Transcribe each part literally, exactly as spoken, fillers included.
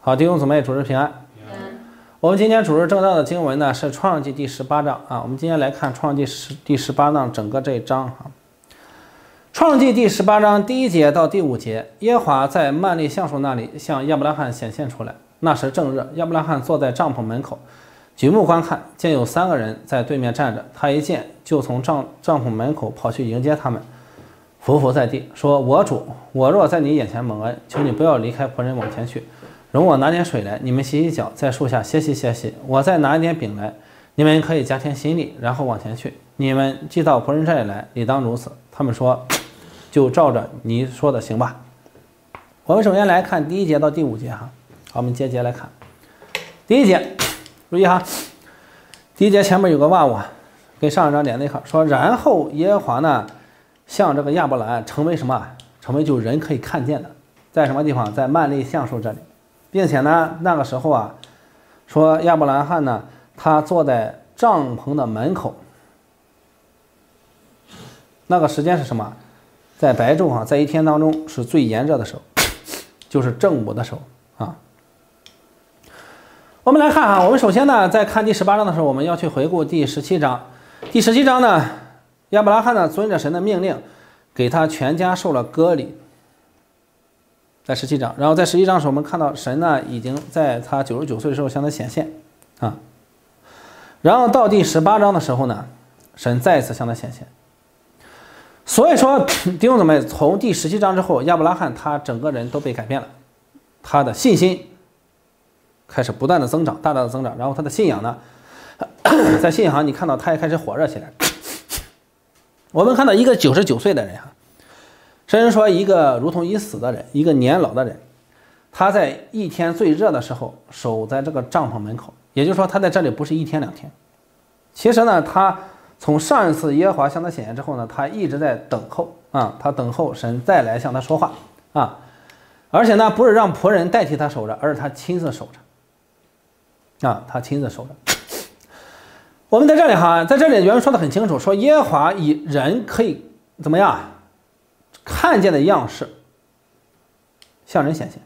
好，弟兄姊妹，主日平安。我们今天主日正道的经文呢是创世纪第十八章啊。我们今天来看创世纪十第十八章整个这一章啊。创世纪第十八章第一节到第五节，耶和华在曼利橡树那里向亚伯拉罕显现出来。那时正热，亚伯拉罕坐在帐篷门口，举目观看，见有三个人在对面站着。他一见，就从帐帐篷门口跑去迎接他们，伏伏在地，说：“我主，我若在你眼前蒙恩，求你不要离开仆人往前去。容我拿点水来，你们洗洗脚，在树下歇息歇息。我再拿一点饼来，你们可以加添心力，然后往前去。你们既到仆人这里来，理当如此。”他们说：“就照着你说的行吧。”我们首先来看第一节到第五节哈。好，我们接节来看第一节，注意哈，第一节前面有个万物，跟上一章连在一块说，然后耶和华呢，向这个亚伯兰成为什么？成为就人可以看见的，在什么地方？在曼利橡树这里。并且呢，那个时候啊，说亚伯兰罕呢，他坐在帐篷的门口。那个时间是什么？在白昼啊，在一天当中是最炎热的时候，就是正午的时候啊。我们来看啊，我们首先呢，在看第十八章的时候，我们要去回顾第十七章。第十七章呢，亚伯拉罕呢，遵着神的命令，给他全家受了割礼。在十七章，然后在十一章的时候，我们看到神呢已经在他九十九岁的时候向他显现啊，然后到第十八章的时候呢，神再一次向他显现。所以说，弟兄姊妹，从第十七章之后，亚伯拉罕他整个人都被改变了，他的信心开始不断的增长，大大的增长，然后他的信仰呢，在信仰上你看到他也开始火热起来。我们看到一个九十九岁的人哈。圣人说，一个如同已死的人，一个年老的人，他在一天最热的时候守在这个帐篷门口，也就是说他在这里不是一天两天。其实呢，他从上一次耶和华向他显现之后呢，他一直在等候啊，他等候神再来向他说话啊，而且呢，不是让仆人代替他守着，而是他亲自守着啊，他亲自守着。我们在这里哈，在这里原文说的很清楚，说耶和华以人可以怎么样？看见的样式向人显现。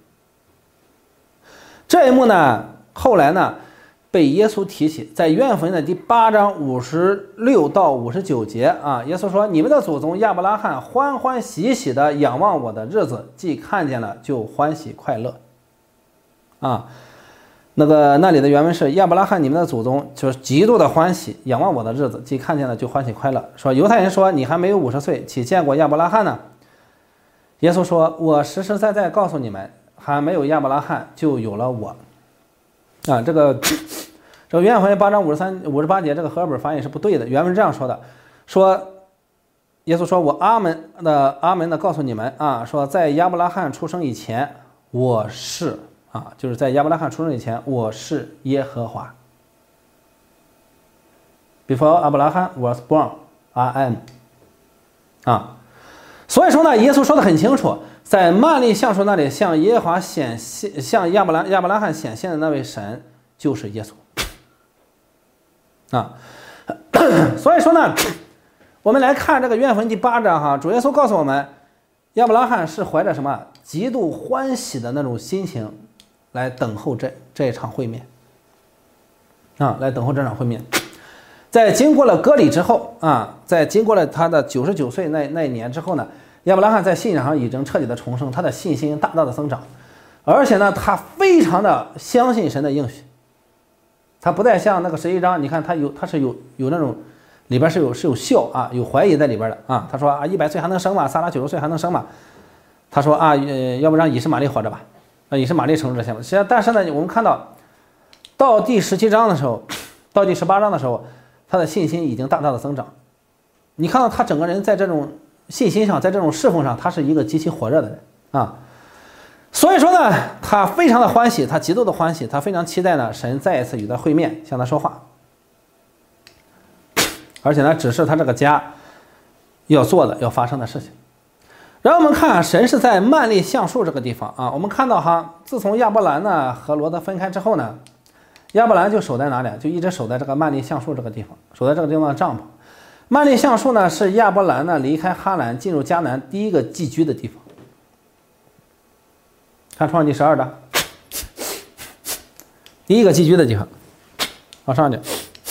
这一幕呢，后来呢被耶稣提起，在约翰福音的第八章五十六到五十九节啊，耶稣说：“你们的祖宗亚伯拉罕欢欢喜喜的仰望我的日子，既看见了就欢喜快乐。”啊，那个那里的原文是亚伯拉罕，你们的祖宗就是极度的欢喜，仰望我的日子，既看见了就欢喜快乐。说犹太人说：“你还没有五十岁，岂见过亚伯拉罕呢？”耶稣说：“我实实在在告诉你们，还没有亚伯拉罕，就有了我。”啊，这个这个约翰福音八章五十三、五十八节，这个和合本翻译是不对的。原文这样说的：说耶稣说：“我阿门的阿门的告诉你们啊，说在亚伯拉罕出生以前，我是啊，就是在亚伯拉罕出生以前，我是耶和华。Before Abraham was born, I am。啊。”所以说呢，耶稣说的很清楚，在曼利橡树那里向耶和华显现、向亚伯拉亚伯拉罕显现的那位神就是耶稣啊。所以说呢，我们来看这个约翰福音第八章哈，主耶稣告诉我们，亚伯拉罕是怀着什么极度欢喜的那种心情来等候这这一场会面啊，来等候这场会面。在经过了割礼之后啊，在经过了他的九十九岁那那一年之后呢，亚伯拉罕在信仰上已经彻底的重生，他的信心大大的增长，而且呢，他非常的相信神的应许，他不再像那个十一章，你看他有他是有有那种里边是有是有笑啊，有怀疑在里边的啊。他说啊，一百岁还能生吗？撒拉九十岁还能生吗？他说啊，呃，要不让以实玛利活着吧？啊，以实玛利承受这些嘛。实际上，但是呢，我们看到到第十七章的时候，到第十八章的时候。他的信心已经大大的增长，你看到他整个人在这种信心上，在这种侍奉上，他是一个极其火热的人啊。所以说呢，他非常的欢喜，他极度的欢喜，他非常期待呢，神再一次与他会面，向他说话，而且呢，指示他这个家要做的、要发生的事情。然后我们看，神是在曼利橡树这个地方啊。我们看到哈，自从亚伯兰呢和罗德分开之后呢。亚伯兰就守在哪里？就一直守在这个曼利橡树这个地方，守在这个地方的帐篷。曼利橡树呢，是亚伯兰呢离开哈兰进入迦南第一个寄居的地方。看创世纪十二章， 第一个寄居的地方，往上去。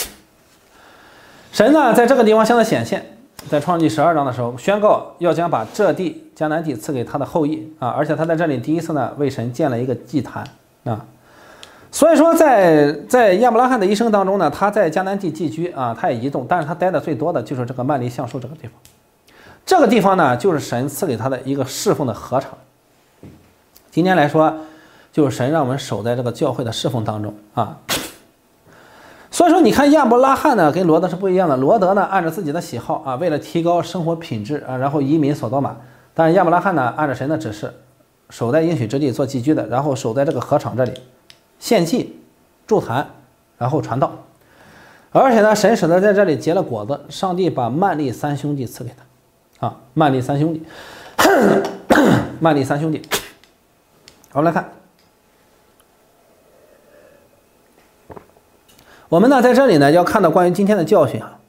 神呢，在这个地方向他显现，在创世纪十二章的时候宣告要将把这地迦南地赐给他的后裔啊，而且他在这里第一次呢为神建了一个祭坛啊。所以说在，在在亚伯拉罕的一生当中呢，他在迦南地寄居啊，他也移动，但是他待的最多的就是这个曼利橡树这个地方。这个地方呢，就是神赐给他的一个侍奉的禾场。今天来说，就是神让我们守在这个教会的侍奉当中啊。所以说，你看亚伯拉罕呢，跟罗德是不一样的。罗德呢，按照自己的喜好啊，为了提高生活品质啊，然后移民所多玛。但是亚伯拉罕呢，按照神的指示，守在应许之地做寄居的，然后守在这个禾场这里。献祭、筑坛，然后传道，而且呢，神使得在这里结了果子。上帝把曼利三兄弟赐给他，啊，曼利三兄弟，曼利三兄弟。我们来看，我们呢在这里呢要看到关于今天的教训啊。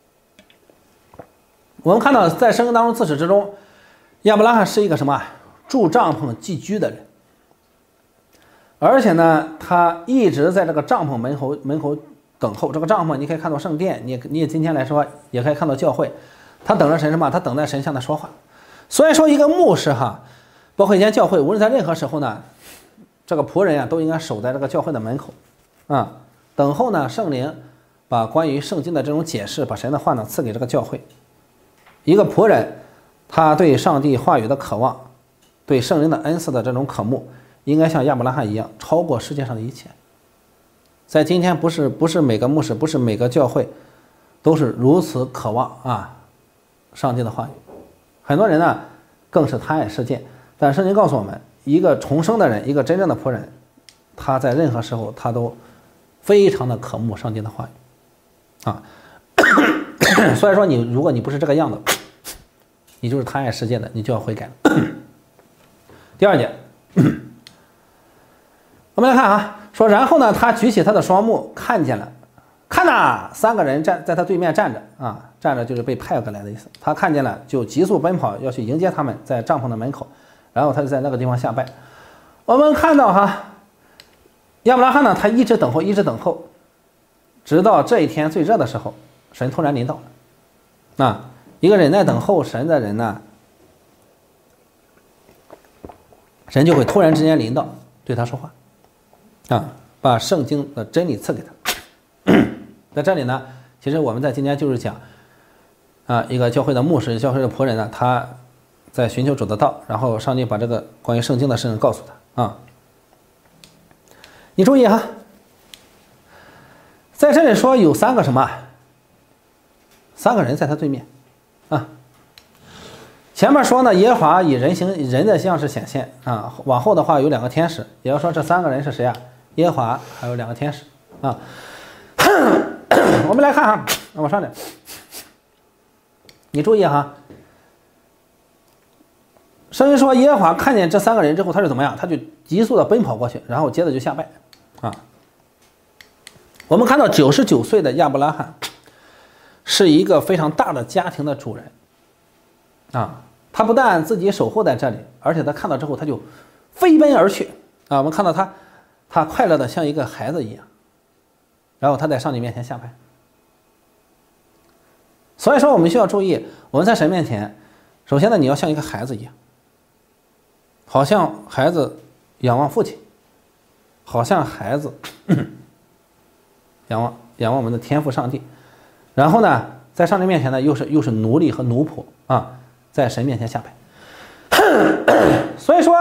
我们看到在圣经当中自始至终，亚伯拉罕是一个什么住帐篷寄居的人。而且呢，他一直在这个帐篷门口门口等候。这个帐篷你可以看到圣殿，你你也今天来说也可以看到教会。他等着神什么？他等待神向他说话。所以说，一个牧师哈，包括一间教会，无论在任何时候呢，这个仆人啊都应该守在这个教会的门口啊，等候呢圣灵把关于圣经的这种解释，把神的话呢赐给这个教会。一个仆人，他对上帝话语的渴望，对圣灵的恩赐的这种渴慕。应该像亚伯拉罕一样，超过世界上的一切。在今天，不是不是每个牧师，不是每个教会，都是如此渴望啊，上帝的话语。很多人呢，更是贪爱世界。但圣经告诉我们，一个重生的人，一个真正的仆人，他在任何时候，他都非常的渴慕上帝的话语啊。所以说，你如果你不是这个样子，你就是贪爱世界的，你就要悔改了。第二点。我们来看啊，说然后呢，他举起他的双目，看见了，看呐，三个人站在他对面站着啊，站着就是被派过来的意思。他看见了，就急速奔跑，要去迎接他们，在帐篷的门口，然后他就在那个地方下拜。我们看到哈，亚伯拉罕呢，他一直等候，一直等候，直到这一天最热的时候，神突然临到了。啊，一个忍耐等候神的人呢，神就会突然之间临到，对他说话。啊，把圣经的真理赐给他。在这里呢，其实我们在今天就是讲，啊，一个教会的牧师、教会的仆人呢，他在寻求主的道，然后上帝把这个关于圣经的事情告诉他啊。你注意哈，在这里说有三个什么？三个人在他对面，啊。前面说呢，耶和华以人形人的样式显现啊，往后的话有两个天使，也要说这三个人是谁啊？耶和华还有两个天使啊。我们来看哈，往上点，你注意哈。圣经说耶和华看见这三个人之后，他是怎么样？他就急速的奔跑过去，然后接着就下拜啊。我们看到九十九岁的亚伯拉罕是一个非常大的家庭的主人啊。他不但自己守候在这里，而且他看到之后他就飞奔而去啊！我们看到他，他快乐的像一个孩子一样，然后他在上帝面前下拜。所以说，我们需要注意，我们在神面前，首先呢，你要像一个孩子一样，好像孩子仰望父亲，好像孩子仰望仰望我们的天父上帝，然后呢，在上帝面前呢，又是又是奴隶和奴仆啊。在神面前下拜。所以说，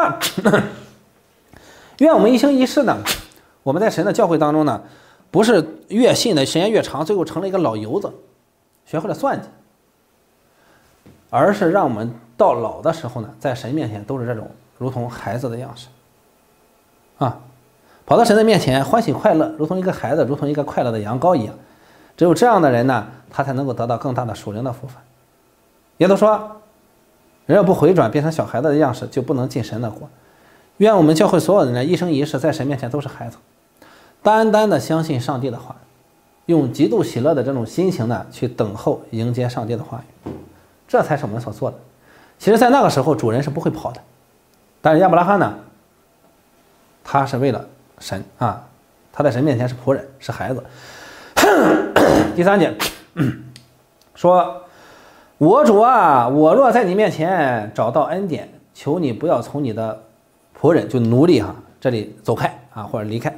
愿我们一生一世呢，我们在神的教会当中呢，不是越信的时间越长，最后成了一个老油子，学会了算计，而是让我们到老的时候呢，在神面前都是这种如同孩子的样式啊，跑到神的面前欢喜快乐，如同一个孩子，如同一个快乐的羊羔一样。只有这样的人呢，他才能够得到更大的属灵的福分。也都说，人要不回转变成小孩子的样式，就不能进神的国。愿我们教会所有的人一生一世在神面前都是孩子，单单的相信上帝的话，用极度喜乐的这种心情呢，去等候迎接上帝的话语，这才是我们所做的。其实在那个时候主人是不会跑的，但是亚伯拉罕呢，他是为了神啊， 他在神面前是仆人，是孩子。第三节说：“我主啊，我若在你面前找到恩典，求你不要从你的仆人就奴隶哈这里走开啊，或者离开。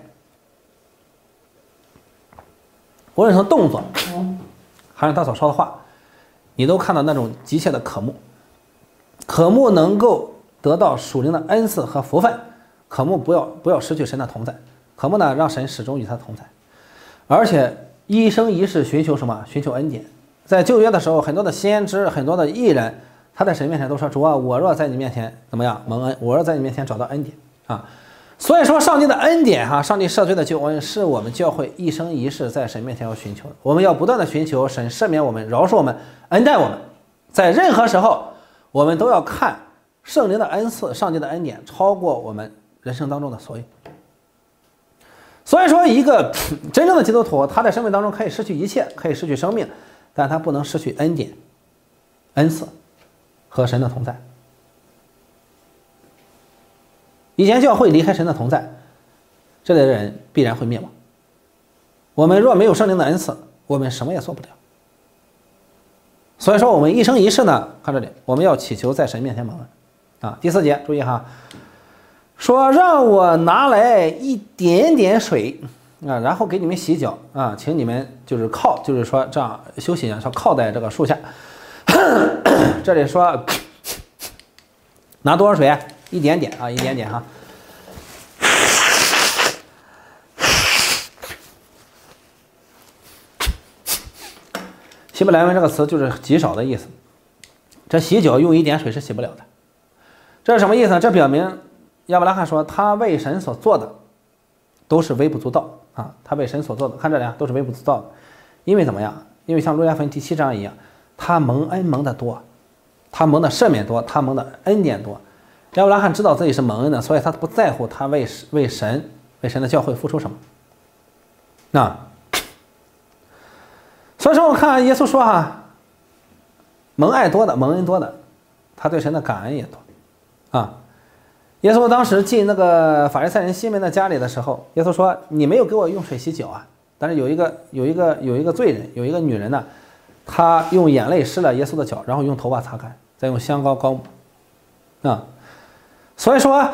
无论从动作还是他所说的话，你都看到那种急切的渴慕，渴慕能够得到属灵的恩赐和福分，渴慕不要不要失去神的同在，渴慕呢让神始终与他同在，而且一生一世寻求什么？寻求恩典。在旧约的时候，很多的先知，很多的义人，他在神面前都说：主啊，我若在你面前怎么样蒙恩，我若在你面前找到恩典啊。所以说，上帝的恩典哈，上帝赦罪的救恩，是我们教会一生一世在神面前要寻求的。我们要不断的寻求神赦免我们、饶恕我们、恩待我们。在任何时候，我们都要看圣灵的恩赐、上帝的恩典超过我们人生当中的所有。所以说，一个真正的基督徒，他在生命当中可以失去一切，可以失去生命，但他不能失去恩典、恩赐和神的同在。以前教会离开神的同在，这类人必然会灭亡。我们若没有圣灵的恩赐，我们什么也做不了。所以说，我们一生一世呢，看这里，我们要祈求在神面前蒙恩啊。第四节，注意哈，说让我拿来一点点水啊，然后给你们洗脚啊，请你们就是靠，就是说这样休息啊，说靠在这个树下。这里说拿多少水？一点点啊，一点点哈。希伯来文这个词就是极少的意思，这洗脚用一点水是洗不了的。这是什么意思呢？这表明亚伯拉罕说他为神所做的都是微不足道啊，他为神所做的，看这里啊，都是微不足道的。因为怎么样？因为像路加福音第七章一样，他蒙恩蒙得多，他蒙的赦免多，他蒙的恩典多。亚伯拉罕知道自己是蒙恩的，所以他不在乎他为为神为神的教会付出什么。那所以说，我看耶稣说哈、啊，蒙爱多的，蒙恩多的，他对神的感恩也多啊。耶稣当时进那个法利赛人西门的家里的时候，耶稣说：“你没有给我用水洗脚啊。”但是有一个有一个有一个罪人，有一个女人呢，她用眼泪湿了耶稣的脚，然后用头发擦干，再用香膏膏抹啊。所以说，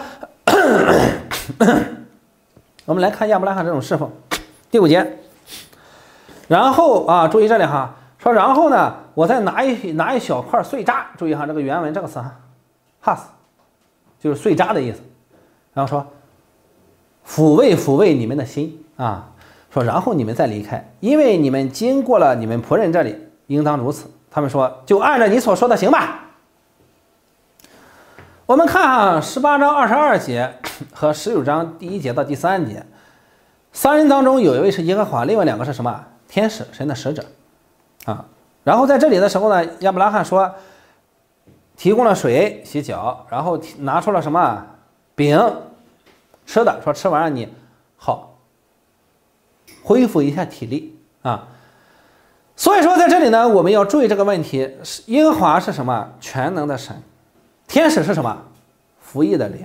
我们来看亚伯拉罕这种侍奉。第五节，然后啊，注意这里哈，说然后呢，我再拿一拿一小块碎渣，注意哈，这个原文这个词哈 ，has， 就是碎渣的意思。然后说，抚慰抚慰你们的心啊，说然后你们再离开，因为你们经过了你们仆人这里，应当如此。他们说，就按照你所说的行吧。我们看啊，十八章二十二节和十九章第一节到第三节，三人当中有一位是耶和华，另外两个是什么？天使，神的使者啊。然后在这里的时候呢，亚伯拉罕说提供了水洗脚，然后拿出了什么饼吃的，说吃完了你好恢复一下体力啊。所以说在这里呢，我们要注意这个问题，耶和华是什么？全能的神。天使是什么？服役的灵。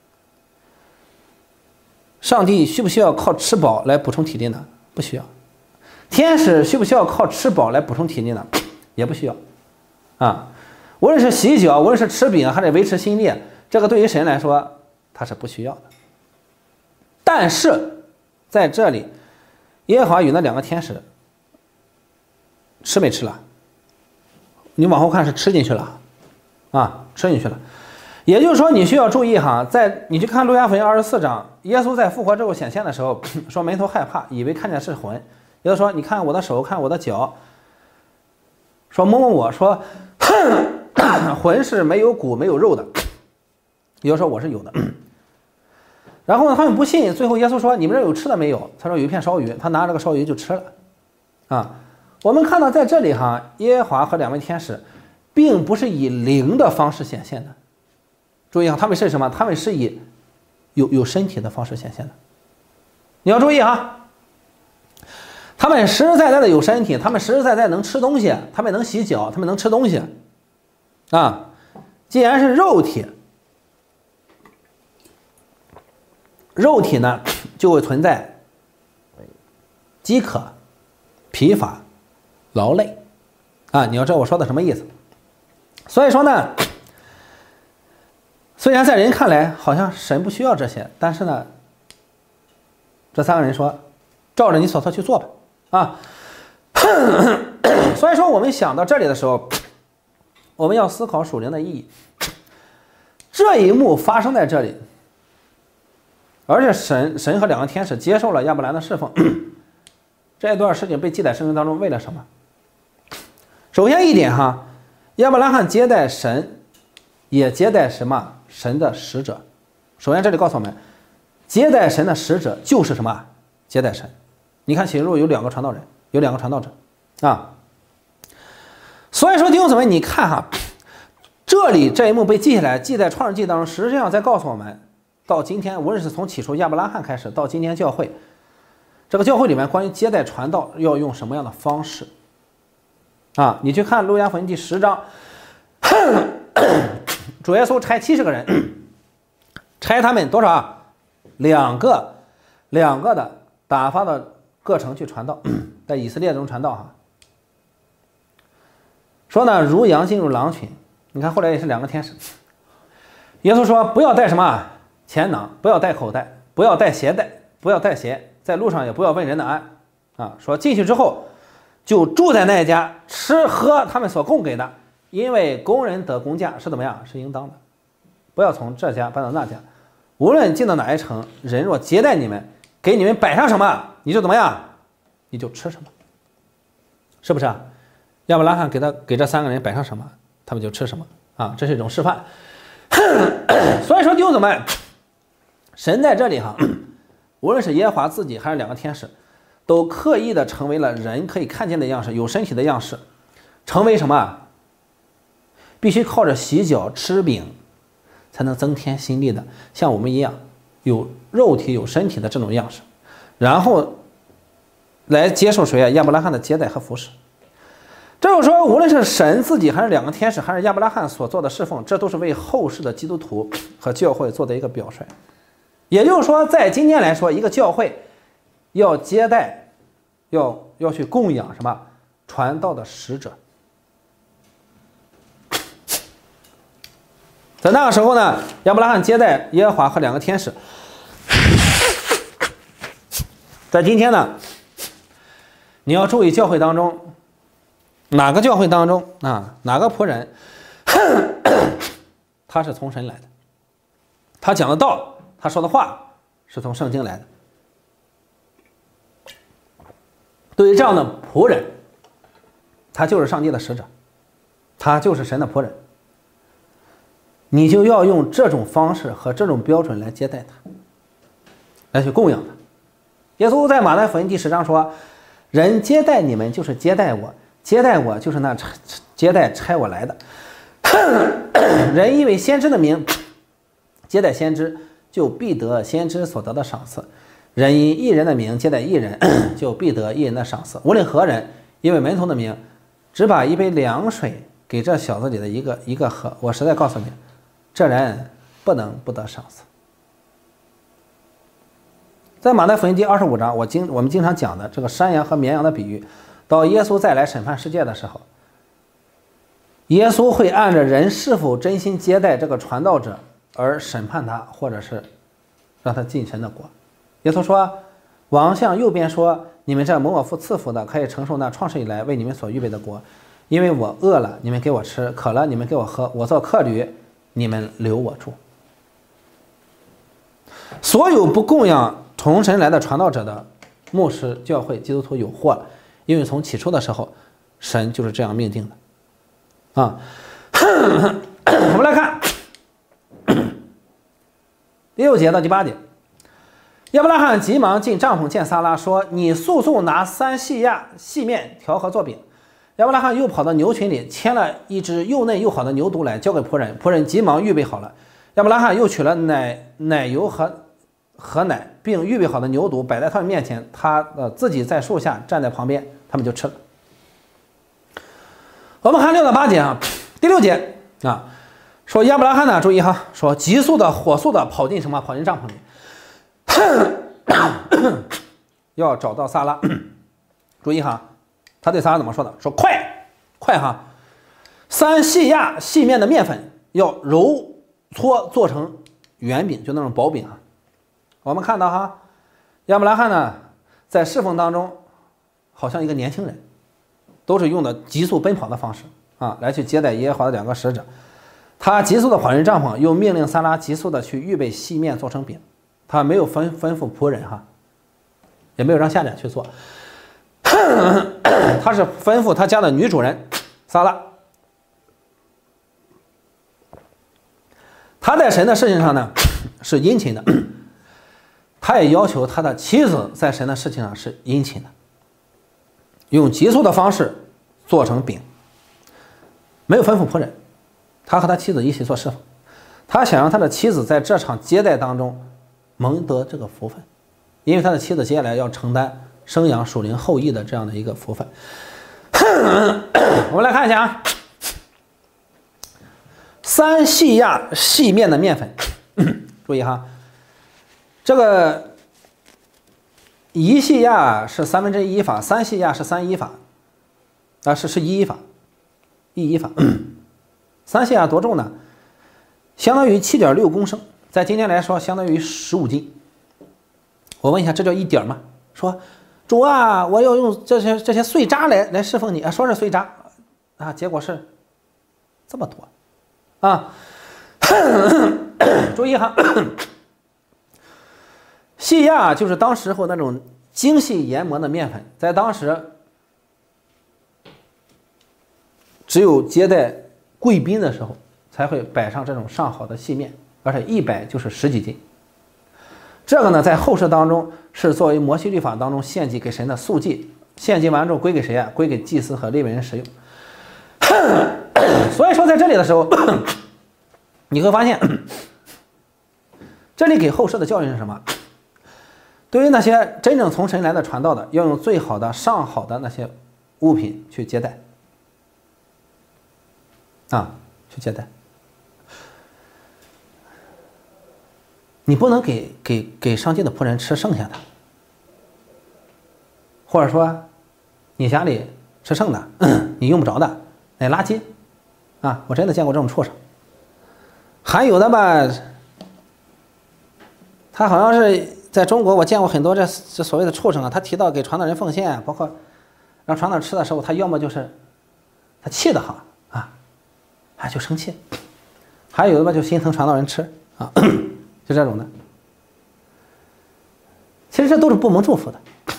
上帝需不需要靠吃饱来补充体力呢？不需要。天使需不需要靠吃饱来补充体力呢？也不需要。啊，无论是洗脚，无论是吃饼，还是维持心力，这个对于神来说，他是不需要的。但是在这里，耶和华与那两个天使吃没吃了？你往后看是吃进去了。啊，吃进去了，也就是说，你需要注意哈，在你去看路加福音二十四章，耶稣在复活之后显现的时候，说门徒害怕，以为看见是魂，也就是说，你看我的手，看我的脚，说摸摸我说，魂是没有骨没有肉的，也就是说我是有的。然后呢，他们不信，最后耶稣说：“你们这有吃的没有？”他说：“有一片烧鱼。”他拿这个烧鱼就吃了。啊，我们看到在这里哈，耶和华和两位天使。并不是以灵的方式显现的，注意啊，他们是什么？他们是以有有身体的方式显现的。你要注意啊，他们实实在在的有身体，他们实实在在能吃东西，他们能洗脚，他们能吃东西啊。既然是肉体，肉体呢就会存在饥渴、疲乏、劳累啊！你要知道我说的什么意思。所以说呢，虽然在人看来好像神不需要这些，但是呢，这三个人说，照着你所说去做吧啊！所以说我们想到这里的时候，我们要思考属灵的意义。这一幕发生在这里，而且神神和两个天使接受了亚伯兰的侍奉，这一段事情被记在圣经当中，为了什么？首先一点哈，亚伯拉罕接待神，也接待什么？神的使者。首先这里告诉我们，接待神的使者就是什么？接待神。你看启示录有两个传道人，有两个传道者啊。所以说弟兄姊妹，你看哈，这里这一幕被记下来，记在创世纪当中，实际上在告诉我们，到今天无论是从起初亚伯拉罕开始，到今天教会，这个教会里面关于接待传道要用什么样的方式啊？你去看路加福音第十章，主耶稣差七十个人，差他们多少啊？两个，两个的打发到各城去传道，在以色列中传道哈。说呢，如羊进入狼群。你看后来也是两个天使。耶稣说不要带什么钱囊，不要带口袋，不要带鞋带，不要带鞋，在路上也不要问人的安啊。说进去之后就住在那一家，吃喝他们所供给的，因为工人得工价是怎么样？是应当的。不要从这家搬到那家，无论进到哪一城，人若接待你们，给你们摆上什么，你就怎么样？你就吃什么，是不是啊？亚伯拉罕给他给这三个人摆上什么，他们就吃什么啊，这是一种示范。所以说弟兄姊妹，神在这里哈，无论是耶和华自己还是两个天使，都刻意的成为了人可以看见的样式，有身体的样式，成为什么？必须靠着洗脚吃饼才能增添心力的，像我们一样有肉体有身体的这种样式，然后来接受谁啊？亚伯拉罕的接待和服侍。这就是说，无论是神自己还是两个天使还是亚伯拉罕所做的侍奉，这都是为后世的基督徒和教会做的一个表率。也就是说，在今天来说，一个教会要接待要要去供养什么传道的使者。在那个时候呢，亚伯拉罕接待耶和华和两个天使。在今天呢，你要注意教会当中，哪个教会当中啊，哪个仆人他是从神来的，他讲的道，他说的话是从圣经来的。对于这样的仆人，他就是上帝的使者，他就是神的仆人，你就要用这种方式和这种标准来接待他，来去供养他。耶稣在马太福音第十章说，人接待你们就是接待我，接待我就是那接待差我来的。人因为先知的名接待先知，就必得先知所得的赏赐；人因义人的名接待义人，就必得义人的赏赐。无论何人因为门徒的名只把一杯凉水给这小子里的一个一个喝，我实在告诉你，这人不能不得赏赐。在马太福音第二十五章，我经我们经常讲的这个山羊和绵羊的比喻，到耶稣再来审判世界的时候，耶稣会按着人是否真心接待这个传道者而审判他，或者是让他进神的国。耶稣说，王向右边说，你们这蒙我父赐福的，可以承受那创世以来为你们所预备的国，因为我饿了你们给我吃，渴了你们给我喝，我做客旅你们留我住。所有不供养从神来的传道者的牧师、教会、基督徒有祸了，因为从起初的时候神就是这样命定的啊。我们来看第六节到第八节，亚伯拉罕急忙进帐篷见撒拉，说，你速速拿三细亚细面调和做饼。亚伯拉罕又跑到牛群里牵了一只又嫩又好的牛犊来交给仆人，仆人急忙预备好了。亚伯拉罕又取了奶奶油和和奶，并预备好的牛犊摆在他们面前，他呃自己在树下站在旁边，他们就吃了。我们看六到八节啊，第六节啊，说亚伯拉罕呢，注意哈，说急速的火速的跑进什么？跑进帐篷里，要找到撒拉。 注意哈，他对撒拉怎么说的？说快快哈，三细压细面的面粉要揉搓做成圆饼，就那种薄饼哈。我们看到哈，亚伯拉罕呢在侍奉当中好像一个年轻人，都是用的急速奔跑的方式啊来去接待耶和华的两个使者。他急速的跑进帐篷，又命令撒拉急速的去预备细面做成饼。他没有吩吩咐仆人哈，也没有让下人去做，他是吩咐他家的女主人撒拉。他在神的事情上呢是殷勤的，他也要求他的妻子在神的事情上是殷勤的，用急速的方式做成饼，没有吩咐仆人，他和他妻子一起做侍奉。他想让他的妻子在这场接待当中蒙得这个福分，因为他的妻子接下来要承担生养属灵后裔的这样的一个福分。我们来看一下啊，三细压细面的面粉，注意哈，这个一细压是三分之一法，三细压是三一法，啊是是一一法，一一法。三细压多重呢？相当于 七点六公升，在今天来说相当于十五斤。我问一下，这叫一点吗？说主啊，我要用这些这些碎渣来来侍奉你啊，说是碎渣啊，结果是这么多啊。注意哈，细压就是当时候那种精细研磨的面粉，在当时只有接待贵宾的时候才会摆上这种上好的细面，而且一摆就是十几斤。这个呢，在后世当中是作为摩西律法当中献祭给神的素祭，献祭完之后归给谁啊？归给祭司和利未人使用。所以说在这里的时候，你会发现，这里给后世的教训是什么？对于那些真正从神来的传道的，要用最好的上好的那些物品去接待啊，去接待。你不能给给给上进的仆人吃剩下的，或者说你家里吃剩的，你用不着的那垃圾啊！我真的见过这种畜生。还有的吧，他好像是在中国，我见过很多这这所谓的畜生啊。他提到给传道人奉献，包括让传道人吃的时候，他要么就是他气得好啊，还就生气；还有的吧，就心疼传道人吃啊。就这种的，其实这都是不蒙祝福的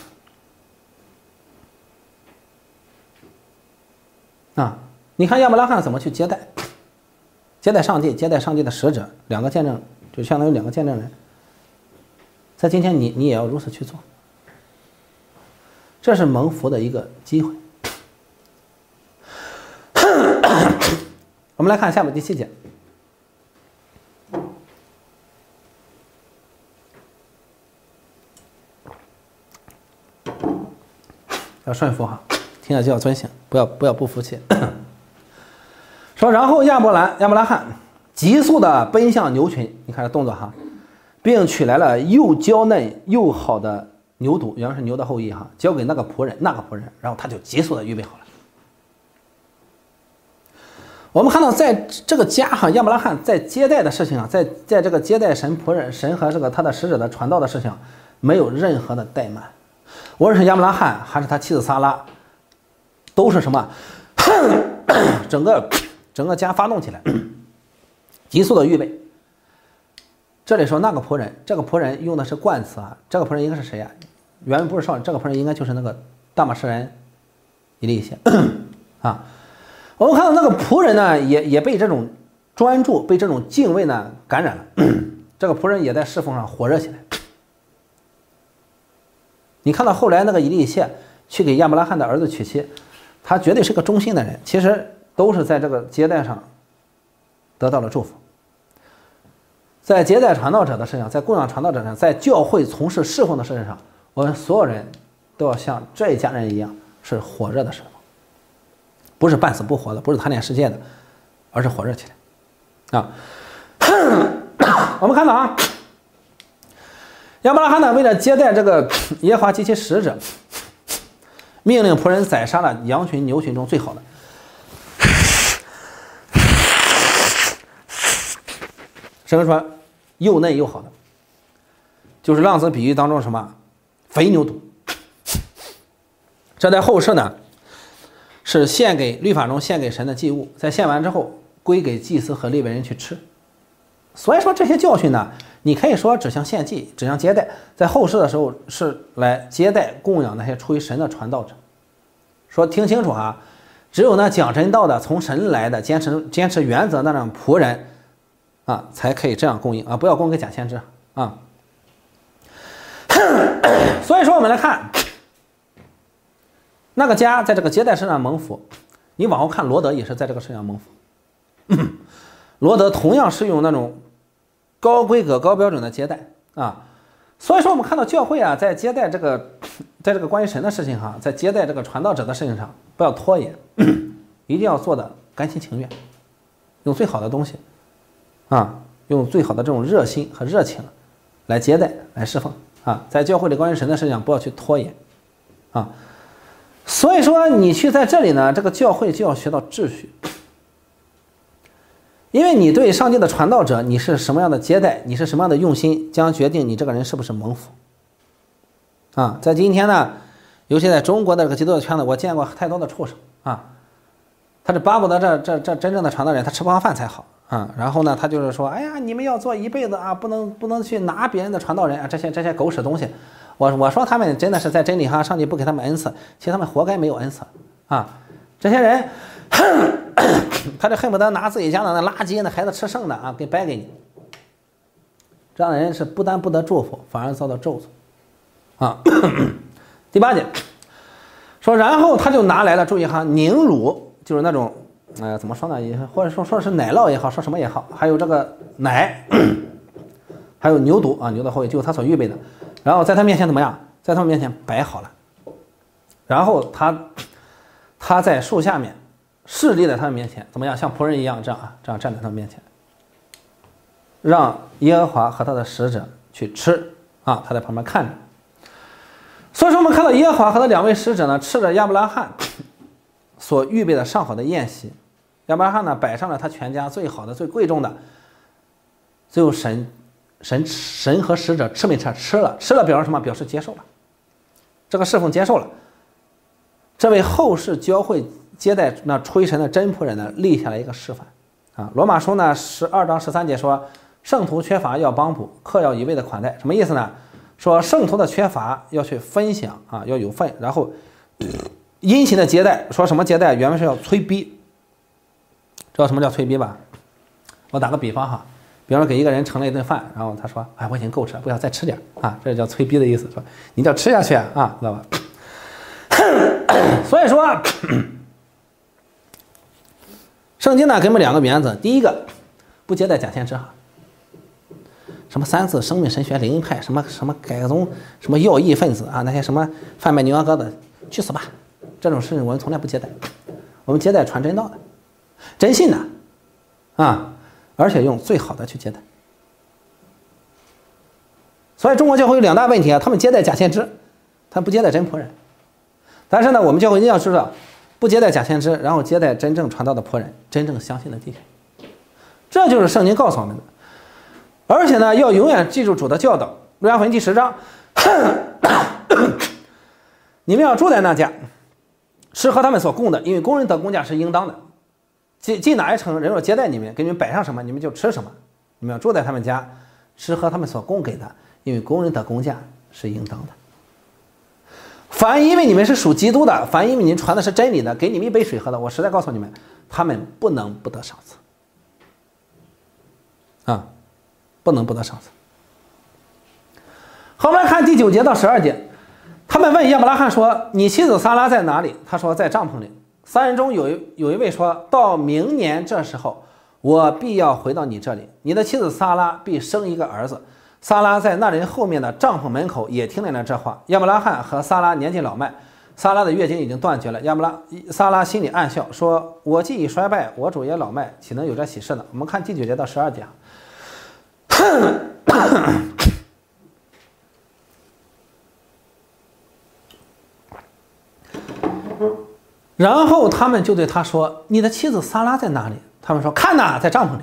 啊！你看亚伯拉罕怎么去接待，接待上帝，接待上帝的使者，两个见证，就相当于两个见证人。在今天你你也要如此去做，这是蒙福的一个机会。我们来看下面第七节。要顺服哈，听了就要遵行，不要不要不服气。说，然后亚伯兰亚伯拉罕急速的奔向牛群，你看这动作哈，并取来了又娇嫩又好的牛犊，原来是牛的后裔哈，交给那个仆人，那个仆人，然后他就急速的预备好了。我们看到在这个家哈，亚伯拉罕在接待的事情啊，在在这个接待神仆人神和这个他的使者的传道的事情，没有任何的怠慢。无论是亚伯拉罕还是他妻子撒拉，都是什么？整个整个家发动起来，急速的预备。这里说那个仆人，这个仆人用的是冠词啊，这个仆人应该是谁呀、啊？原文不是少，这个仆人应该就是那个大马士人以利谢啊。我们看到那个仆人呢，也也被这种专注、被这种敬畏呢感染了，这个仆人也在侍奉上火热起来。你看到后来那个以利谢去给亚伯拉罕的儿子娶妻，他绝对是个忠心的人，其实都是在这个接待上得到了祝福。在接待传道者的事上，在供养传道者上，在教会从事侍奉的事情上，我们所有人都要像这一家人一样，是火热的侍奉，不是半死不活的，不是贪恋世界的，而是火热起来啊！我们看到啊，亚伯拉罕呢，为了接待这个耶和华及其使者， 命令仆人宰杀了羊群牛群中最好的。神说又嫩又好的，就是浪子比喻当中什么肥牛犊。这在后世呢是献给律法中献给神的祭物，在献完之后归给祭司和利未人去吃。所以说这些教训呢，你可以说指向献祭，指向接待，在后世的时候是来接待供养那些出于神的传道者。说听清楚啊，只有那讲真道的从神来的坚持坚持原则那种仆人啊，才可以这样供应啊，不要供给假先知啊。所以说我们来看那个家在这个接待身上蒙福，你往后看罗德也是在这个身上蒙福。罗德同样是用那种高规格高标准的接待啊，所以说我们看到教会啊，在接待这个在这个关于神的事情哈，在接待这个传道者的事情上不要拖延，一定要做的甘心情愿，用最好的东西啊，用最好的这种热心和热情来接待来侍奉啊，在教会里关于神的事情上不要去拖延啊。所以说你去在这里呢，这个教会就要学到秩序，因为你对上帝的传道者你是什么样的接待，你是什么样的用心，将决定你这个人是不是蒙福啊。在今天呢，尤其在中国的这个基督教圈子，我见过太多的畜生啊，他是巴不得这这这真正的传道人他吃不上饭才好啊，然后呢他就是说，哎呀，你们要做一辈子啊，不能不能去拿别人的传道人啊，这些这些狗屎东西。我我说他们真的是在真理上，上帝不给他们恩赐，其实他们活该没有恩赐啊。这些人他就恨不得拿自己家的那垃圾那孩子吃剩的啊给掰给你，这样的人是不但不得祝福，反而遭到咒诅啊。第八节说，然后他就拿来了，注意哈，凝乳就是那种呃怎么说呢，也或者说说是奶酪也好，说什么也好，还有这个奶，还有牛犊啊，牛的后裔就是他所预备的。然后在他面前怎么样？在他们面前摆好了，然后他他在树下面侍立在他们面前，怎么样？像仆人一样这样啊，这样站在他们面前，让耶和华和他的使者去吃啊，他在旁边看着。所以说我们看到耶和华和他两位使者呢，吃着亚伯拉罕所预备的上好的宴席。亚伯拉罕呢，摆上了他全家最好的、最贵重的，最后神。神神和使者吃没吃？吃了，吃了表示什么？表示接受了，这个侍奉接受了。这位后世教会接待那出于神的真仆人呢，立下了一个示范啊。罗马书呢十二章十三节说，圣徒缺乏要帮补，客要一味的款待，什么意思呢？说圣徒的缺乏要去分享啊，要有份，然后殷勤的接待。说什么接待？原文是要催逼，知道什么叫催逼吧？我打个比方哈。比方说给一个人盛了一顿饭，然后他说：“哎，我已经够吃了，不要再吃点啊！”这叫催逼的意思，说你就要吃下去啊，知道吧？所以说，圣经呢给我们两个原则：第一个，不接待假先知哈，什么三次生命神学灵派，什么什么改革宗，什么药义分子啊，那些什么贩卖牛羊羔的，去死吧！这种事情我们从来不接待，我们接待传真道的，真信的啊。而且用最好的去接待，所以中国教会有两大问题啊，他们接待假先知，他不接待真仆人。但是呢，我们教会一定要知道，不接待假先知，然后接待真正传道的仆人，真正相信的弟兄，这就是圣经告诉我们的。而且呢，要永远记住主的教导。路加福音第十章，你们要住在那家，吃喝他们所供的，因为工人得工价是应当的。进进哪一城，人若接待你们，给你们摆上什么，你们就吃什么。你们要住在他们家，吃喝他们所供给的，因为工人的工价是应当的。凡因为你们是属基督的，凡因为你们传的是真理的，给你们一杯水喝的，我实在告诉你们，他们不能不得赏赐啊，不能不得赏赐。好，我们来看第九节到十二节，他们问亚伯拉罕说：“你妻子撒拉在哪里？”他说：“在帐篷里。”三人中有一有一位说，到明年这时候，我必要回到你这里，你的妻子撒拉必生一个儿子。撒拉在那人后面的帐篷门口也听见了这话。亚伯拉罕和撒拉年纪老迈，撒拉的月经已经断绝了。亚伯拉撒拉心里暗笑，说：“我既已衰败，我主也老迈，岂能有这喜事呢？”我们看第九节到十二节。 然后他们就对他说：“你的妻子撒拉在哪里？”他们说：“看哪，在帐篷里。”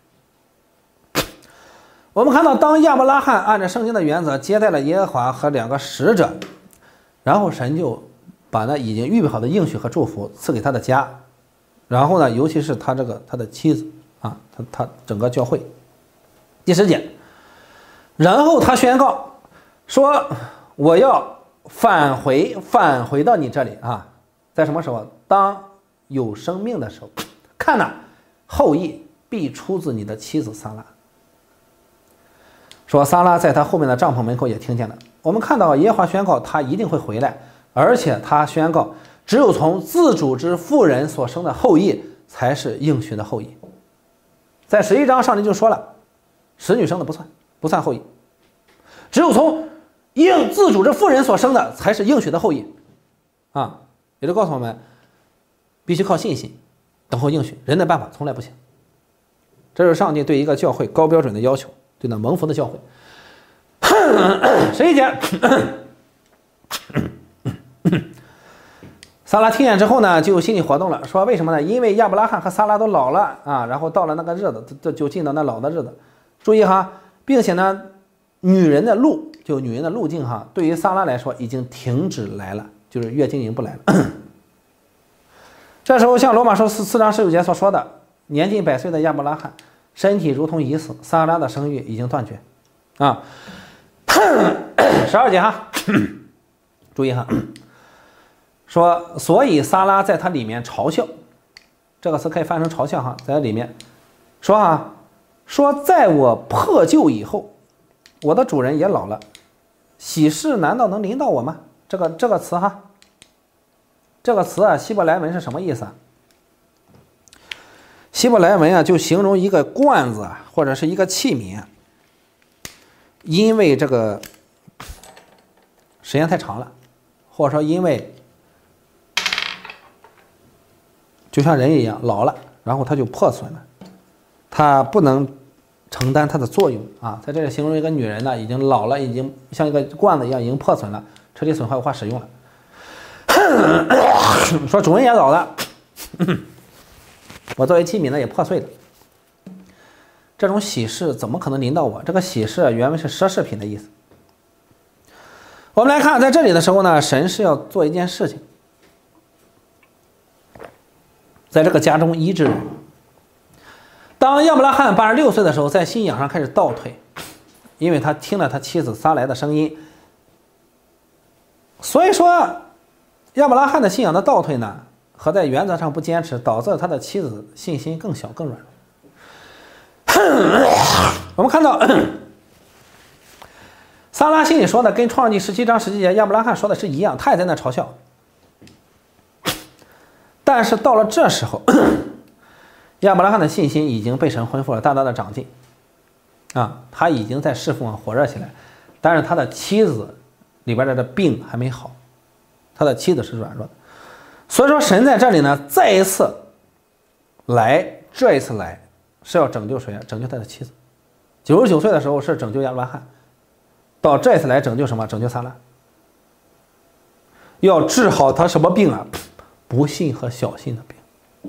我们看到，当亚伯拉罕按照圣经的原则接待了耶和华和两个使者，然后神就把那已经预备好的应许和祝福赐给他的家，然后呢，尤其是他这个他的妻子啊，他他整个教会。第十节，然后他宣告说：“我要返回，返回到你这里啊，在什么时候？当有生命的时候，看哪，后裔必出自你的妻子撒拉。”说撒拉在他后面的帐篷门口也听见了。我们看到耶和华宣告他一定会回来，而且他宣告只有从自主之妇人所生的后裔才是应许的后裔。在十一章上帝就说了，使女生的不算，不算后裔，只有从应自主之妇人所生的才是应许的后裔啊，也就告诉我们必须靠信心等候应许，人的办法从来不行。这是上帝对一个教会高标准的要求，对那蒙福的教会。十一节，撒拉听见之后呢，就心里活动了，说为什么呢？因为亚伯拉罕和撒拉都老了啊，然后到了那个日子，这就进到那老的日子。注意哈，并且呢，女人的路，就女人的路径哈，对于撒拉来说已经停止来了，就是月经已经不来了。这时候像罗马书四章十九节所说的，年近百岁的亚伯拉罕身体如同已死，撒拉的生育已经断绝啊。十二节哈，注意哈，说所以撒拉在他里面嘲笑，这个词可以翻成嘲笑哈，在里面说啊，说在我破旧以后，我的主人也老了，喜事难道能临到我吗？这个这个词哈，这个词啊，希伯来文是什么意思啊？希伯来文啊，就形容一个罐子啊，或者是一个器皿啊，因为这个时间太长了，或者说因为就像人一样老了，然后它就破损了，它不能承担它的作用啊。在这里形容一个女人呢，已经老了，已经像一个罐子一样，已经破损了，彻底损坏无法使用了。说主人也老了，我作为器皿呢也破碎了。这种喜事怎么可能临到我？这个喜事原文是奢侈品的意思。我们来看，在这里的时候呢，神是要做一件事情，在这个家中医治人。当亚伯拉罕八十六岁的时候，在信仰上开始倒退，因为他听了他妻子撒来的声音，所以说亚伯拉罕的信仰的倒退呢，和在原则上不坚持，导致他的妻子信心更小更软弱。我们看到撒拉心里说的跟创世纪十七章十七节亚伯拉罕说的是一样，他也在那嘲笑。但是到了这时候，亚伯拉罕的信心已经被神恢复了，大大的长进啊，他已经在侍奉上火热起来。但是他的妻子里边的病还没好，他的妻子是软弱的，所以说神在这里呢，再一次来，这一次来是要拯救谁？拯救他的妻子。九十九岁的时候是拯救亚伯拉罕，到这一次来拯救什么？拯救撒拉，要治好他什么病啊？不信和小信的病。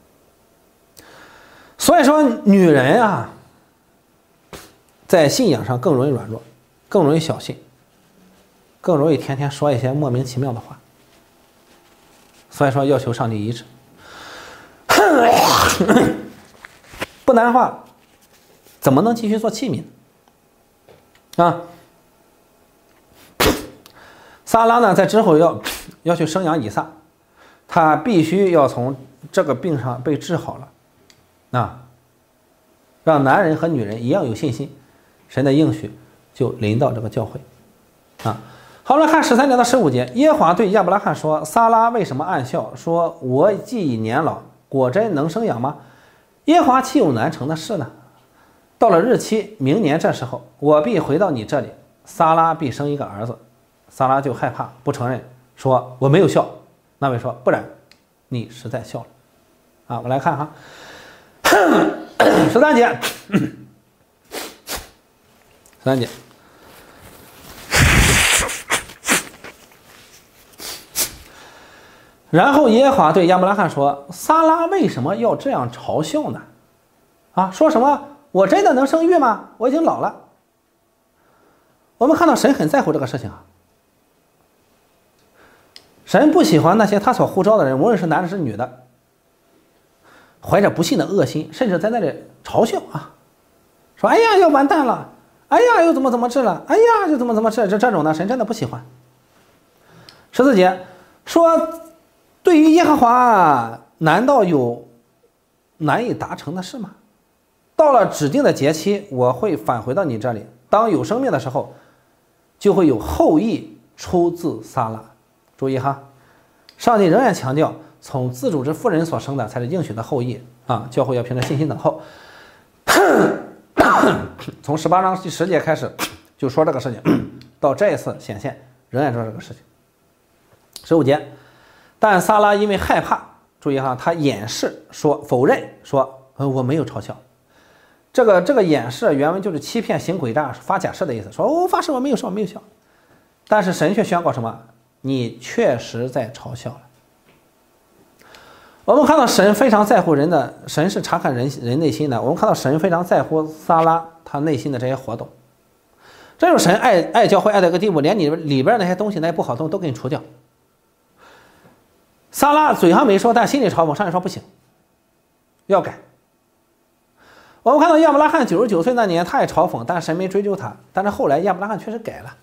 所以说女人啊，在信仰上更容易软弱，更容易小信，更容易天天说一些莫名其妙的话。所以说要求上帝医治。不然的话怎么能继续做器皿啊？撒拉呢，在之后要要去生养以撒，他必须要从这个病上被治好了啊，让男人和女人一样有信心，神的应许就临到这个教会啊。好了，看十三节到十五节，耶和华对亚伯拉罕说：“撒拉为什么暗笑？说我既已年老，果真能生养吗？耶和华岂有难成的事呢？到了日期，明年这时候，我必回到你这里，撒拉必生一个儿子。”撒拉就害怕，不承认，说我没有笑。那位说：“不然，你实在笑了。”啊，我来看哈，十三节，十三节。 然后耶和华对亚伯拉罕说：“撒拉为什么要这样嘲笑呢？啊，说什么我真的能生育吗？我已经老了。”我们看到神很在乎这个事情啊。神不喜欢那些他所呼召的人，无论是男的是女的，怀着不信的恶心，甚至在那里嘲笑啊，说：“哎呀，要完蛋了！哎呀，又怎么怎么治了？哎呀，又怎么怎么治？”这这种呢，神真的不喜欢。十四节说：“对于耶和华，难道有难以达成的事吗？到了指定的节期，我会返回到你这里。当有生命的时候，就会有后裔出自撒拉。”注意哈，上帝仍然强调，从自主之妇人所生的才是应许的后裔啊！教会要凭着信心等候。从十八章第十节开始就说这个事情，到这一次显现仍然说这个事情。十五节，但撒拉因为害怕，注意哈，他掩饰说否认说，呃，我没有嘲笑。这个这个掩饰原文就是欺骗、行诡诈、发假誓的意思，说我发誓我没有说，没有笑。但是神却宣告什么？你确实在嘲笑了。我们看到神非常在乎人的，神是查看人人内心的。我们看到神非常在乎撒拉他内心的这些活动，这种神爱爱教会爱到一个地步，连你里边那些东西那些不好东西都给你除掉。撒拉嘴上没说，但心里嘲讽，上帝说不行，要改。我们看到亚伯拉罕九十九岁那年，他也嘲讽，但神没追究他。但是后来亚伯拉罕确实改了。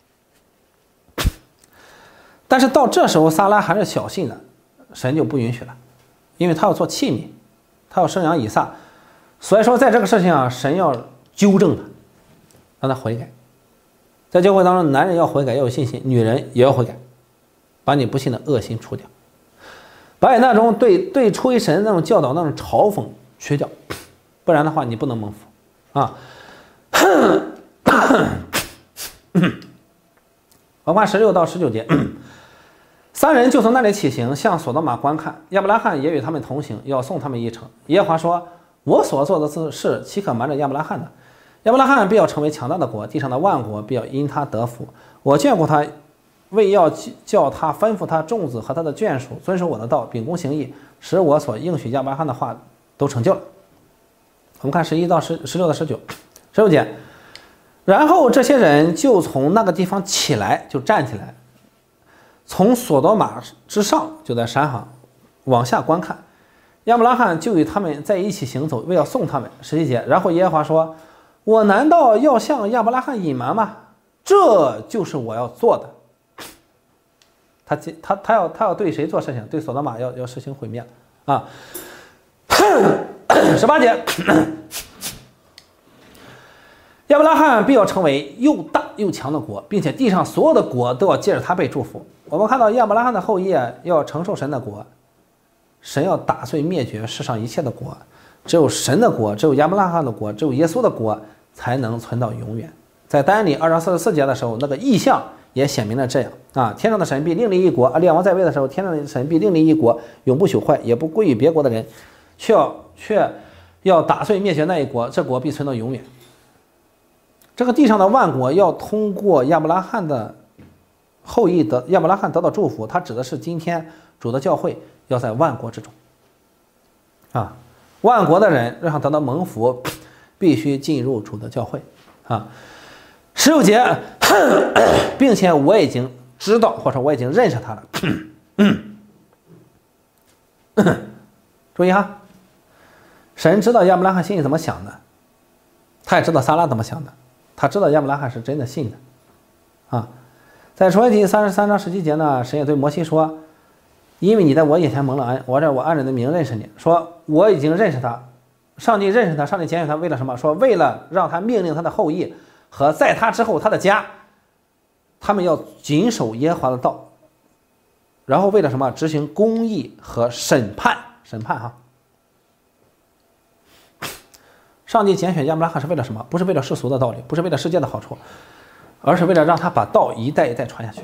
但是到这时候，撒拉还是小信的，神就不允许了，因为他要做器皿，他要生养以撒，所以说在这个事情上，神要纠正他，让他悔改。在教会当中，男人要悔改，要有信心；女人也要悔改，把你不信的恶心除掉，把你那种对对出于神那种教导、那种嘲讽去掉，不然的话，你不能蒙福啊。我看十六到十九节。三人就从那里起行，向所多玛观看。亚伯拉罕也与他们同行，要送他们一程。耶和华说：“我所做的事，岂可瞒着亚伯拉罕呢？亚伯拉罕必要成为强大的国，地上的万国必要因他得福。我眷顾他，为要叫他吩咐他众子和他的眷属遵守我的道，秉公行义，使我所应许亚伯拉罕的话都成就了。”我们看十一到十十六到十九，十六节。然后这些人就从那个地方起来，就站起来。从所多玛之上，就在山上往下观看，亚伯拉罕就与他们在一起行走，为要送他们。十七节，然后耶和华说：“我难道要向亚伯拉罕隐瞒吗？这就是我要做的。”他他他要他要对谁做事情？对所多玛要要实行毁灭啊！十八节，亚伯拉罕必要成为又大又强的国，并且地上所有的国都要借着他被祝福。我们看到亚伯拉罕的后裔要承受神的国，神要打碎灭绝世上一切的国，只有神的国，只有亚伯拉罕的国，只有耶稣的国才能存到永远。在但以理二章四十四节的时候，那个异象也显明了这样啊，天上的神必另立一国，啊，列王在位的时候，天上的神必另立一国，永不朽坏，也不归于别国的人，却要却要打碎灭绝那一国，这国必存到永远。这个地上的万国要通过亚伯拉罕的后裔得亚伯拉罕得到祝福，它指的是今天主的教会要在万国之中啊，万国的人让他得到蒙福，必须进入主的教会啊。十六节，并且我已经知道，或者我已经认识他了。注意哈，神知道亚伯拉罕心里怎么想的，他也知道撒拉怎么想的，他知道亚伯拉罕是真的信的啊。在出埃及三十三章十七节呢，神也对摩西说：“因为你在我眼前蒙了恩，我在我按着的名认识你。”说我已经认识他，上帝认识他，上帝拣选他，为了什么？说为了让他命令他的后裔和在他之后他的家，他们要谨守耶和华的道，然后为了什么？执行公义和审判，审判哈。上帝拣选亚伯拉罕是为了什么？不是为了世俗的道理，不是为了世界的好处，而是为了让他把道一代一代传下去。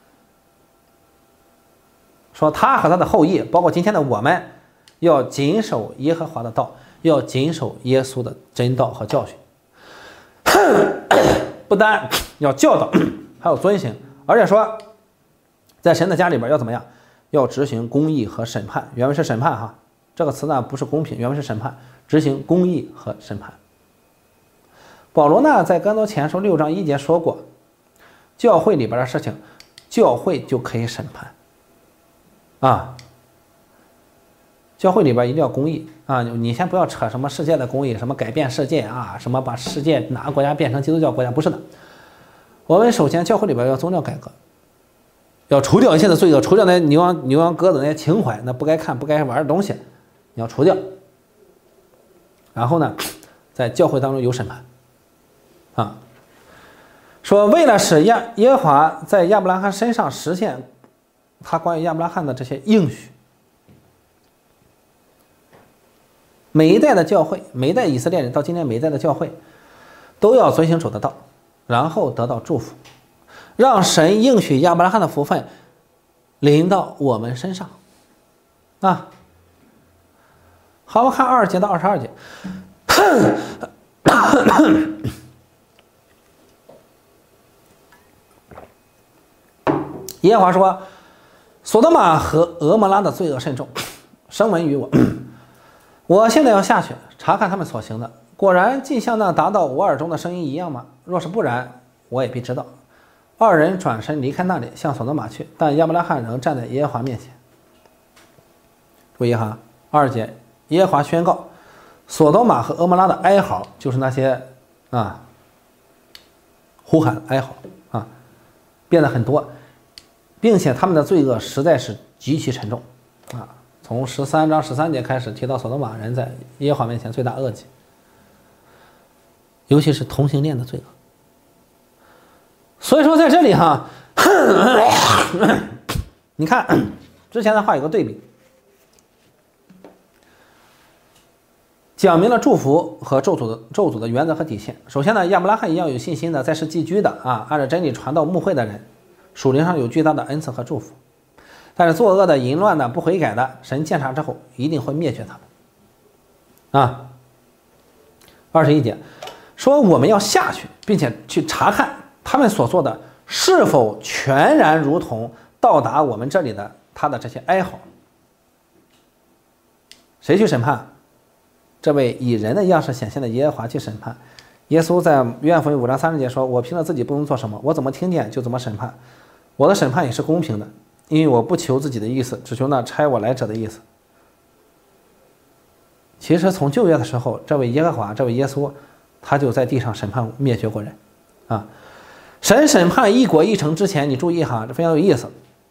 说他和他的后裔，包括今天的我们，要谨守耶和华的道，要谨守耶稣的真道和教训。不单要教导，还要遵行，而且说在神的家里边要怎么样？ 要执行公义和审判。原文是审判哈，这个词呢不是公平，原文是审判，执行公义和审判。保罗呢在哥林多前书六章一节说过，教会里边的事情，教会就可以审判啊。教会里边一定要公义啊！你先不要扯什么世界的公义，什么改变世界啊，什么把世界哪个国家变成基督教国家，不是的。我们首先教会里边要宗教改革，要除掉一切的罪恶，除掉那牛羊牛羊鸽子那些情怀，那不该看不该玩的东西，你要除掉。然后呢，在教会当中有审判啊，说为了使亚耶和华在亚伯拉罕身上实现他关于亚伯拉罕的这些应许。每一代的教会，每一代以色列人到今天每一代的教会，都要遵行主的道，然后得到祝福，让神应许亚伯拉罕的福分临到我们身上。啊，好，我们看二节到二十二节。耶和华说：“索多玛和俄摩拉的罪恶甚重，声闻于我。我现在要下去查看他们所行的，果然既像那达到我耳中的声音一样吗？若是不然，我也必知道。”二人转身离开那里，向索多玛去，但亚伯拉罕仍站在耶和华面前。注意哈，二节，耶和华宣告，索多玛和俄摩拉的哀嚎，就是那些啊呼喊哀嚎啊，变得很多，并且他们的罪恶实在是极其沉重啊。从十三章十三节开始提到索多玛人在耶和华面前罪大恶极，尤其是同性恋的罪恶。所以说在这里哈，你看之前的话有个对比，讲明了祝福和咒诅的咒诅的原则和底线。首先呢，亚伯拉罕一样有信心的，在世寄居的啊，按照真理传道牧会的人，属灵上有巨大的恩赐和祝福。但是作恶的、淫乱的、不悔改的，神鉴察之后一定会灭绝他们。啊，二十一节说我们要下去，并且去查看他们所做的是否全然如同到达我们这里的他的这些哀嚎。谁去审判？这位以人的样式显现的耶和华去审判。耶稣在约翰福音五章三十节说：“我凭着自己不能做什么，我怎么听见就怎么审判，我的审判也是公平的。因为我不求自己的意思，只求那差我来者的意思。”其实从旧约的时候，这位耶和华，这位耶稣，他就在地上审判灭绝国人啊。神审判一国一城之前，你注意哈，这非常有意思。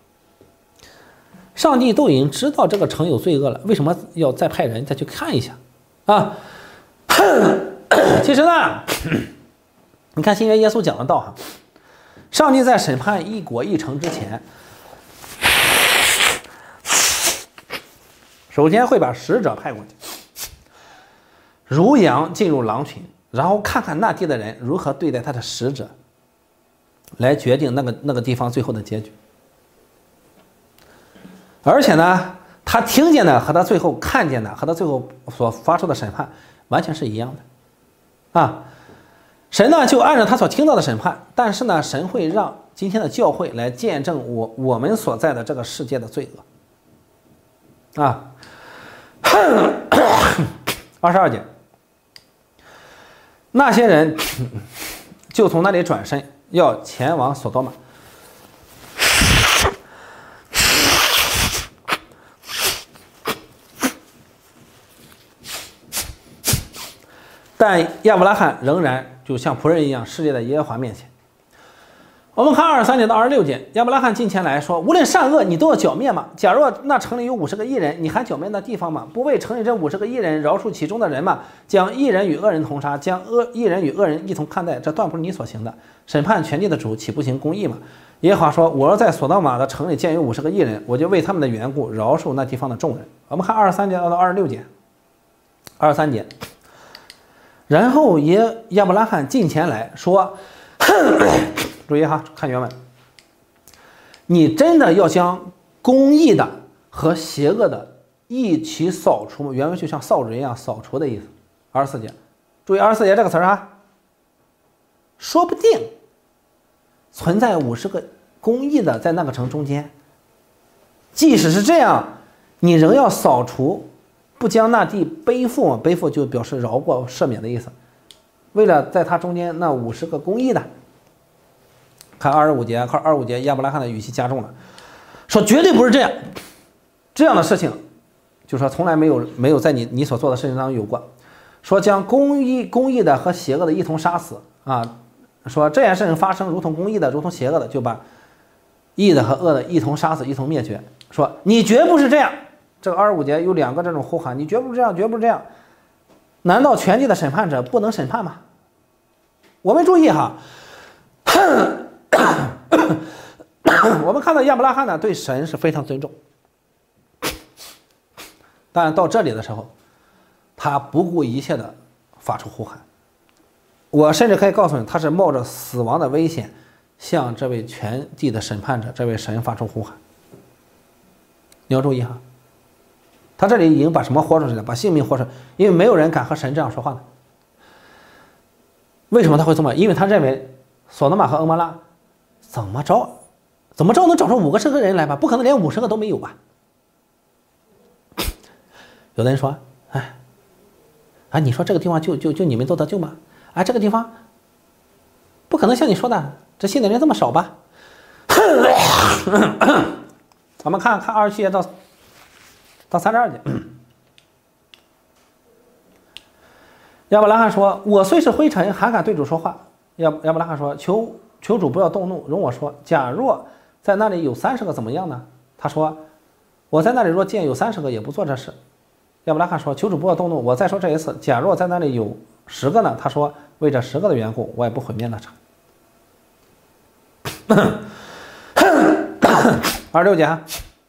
上帝都已经知道这个城有罪恶了，为什么要再派人再去看一下啊？其实呢，你看新约耶稣讲的道哈，上帝在审判一国一城之前，首先会把使者派过去，如羊进入狼群，然后看看那地的人如何对待他的使者，来决定那个那个地方最后的结局。而且呢，他听见的和他最后看见的和他最后所发出的审判完全是一样的啊。神呢就按照他所听到的审判，但是呢，神会让今天的教会来见证我我们所在的这个世界的罪恶啊。二十二节，那些人就从那里转身，要前往索多玛。但亚伯拉罕仍然就像仆人一样侍立在耶和华面前。我们看二十三节到二十六节，亚伯拉罕近前来说：“无论善恶，你都要剿灭吗？假若那城里有五十个义人，你还剿灭那地方吗？不为城里这五十个义人饶恕其中的人吗？将义人与恶人同杀，将恶义人与恶人一同看待，这断不是你所行的。审判全地的主，岂不行公义吗？”耶和华说：“我要在索多玛的城里见有五十个义人，我就为他们的缘故饶恕那地方的众人。”我们看二十三节到二十六节，二十三节。然后耶亚伯拉罕近前来说，注意哈，看原文，你真的要将公义的和邪恶的一起扫除吗？原文就像扫帚一样扫除的意思。二十四节，注意二十四节这个词啊，说不定存在五十个公义的在那个城中间， 即使是这样，你仍要扫除，不将那地背负，背负就表示饶过赦免的意思。为了在他中间那五十个公义的，看二十五节，看二十五节，亚伯拉罕的语气加重了，说绝对不是这样，这样的事情，就说从来没有没有在你你所做的事情当中有过。说将公义公义的和邪恶的一同杀死啊，说这件事情发生如同公义的，如同邪恶的，就把义的和恶的一同杀死，一同灭绝。说你绝不是这样。这个二十五节有两个这种呼喊，你绝不是这样，绝不是这样。难道全地的审判者不能审判吗？我们注意哈，我们看到亚伯拉罕呢对神是非常尊重，但到这里的时候，他不顾一切的发出呼喊。我甚至可以告诉你，他是冒着死亡的危险，向这位全地的审判者，这位神发出呼喊。你要注意哈，他这里已经把什么豁出去了？把性命豁出去，因为没有人敢和神这样说话的。为什么他会这么？因为他认为索多玛和蛾摩拉怎么着，怎么着能找出五个十个人来吧？不可能连五十个都没有吧？有的人说，哎，啊，你说这个地方就就就你们都得救吗？啊，这个地方不可能像你说的，这信的人这么少吧？我们看看二十七节到到三十二节。亚伯拉罕说：“我虽是灰尘，还敢对主说话。”亚亚伯拉罕说：“求求主不要动怒，容我说。假若在那里有三十个，怎么样呢？”他说：“我在那里若见有三十个，也不做这事。”亚伯拉罕说：“求主不要动怒，我再说这一次。假若在那里有十个呢？”他说：“为这十个的缘故，我也不毁灭那城。”二十六节，